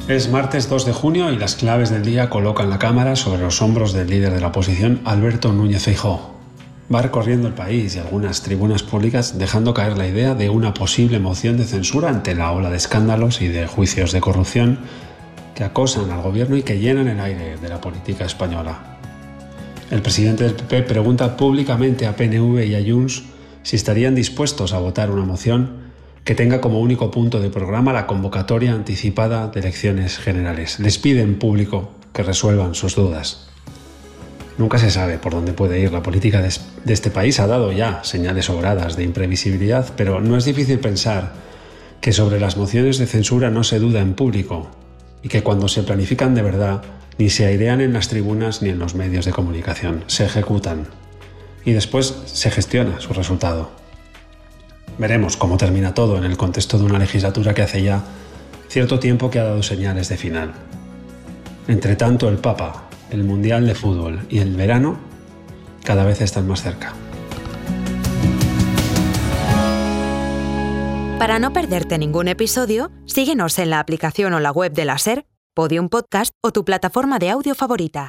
Es martes 2 de junio y las claves del día colocan la cámara sobre los hombros del líder de la oposición, Alberto Núñez Feijóo. Va recorriendo el país y algunas tribunas públicas dejando caer la idea de una posible moción de censura ante la ola de escándalos y de juicios de corrupción que acosan al gobierno y que llenan el aire de la política española. El presidente del PP pregunta públicamente a PNV y a Junts si estarían dispuestos a votar una moción que tenga como único punto de programa la convocatoria anticipada de elecciones generales. Les pide en público que resuelvan sus dudas. Nunca se sabe por dónde puede ir la política de este país. Ha dado ya señales sobradas de imprevisibilidad, pero no es difícil pensar que sobre las mociones de censura no se duda en público y que cuando se planifican de verdad ni se airean en las tribunas ni en los medios de comunicación. Se ejecutan y después se gestiona su resultado. Veremos cómo termina todo en el contexto de una legislatura que hace ya cierto tiempo que ha dado señales de final. Entre tanto, el Papa, el Mundial de Fútbol y el verano cada vez están más cerca. Para no perderte ningún episodio, síguenos en la aplicación o la web de la SER, Podium Podcast o tu plataforma de audio favorita.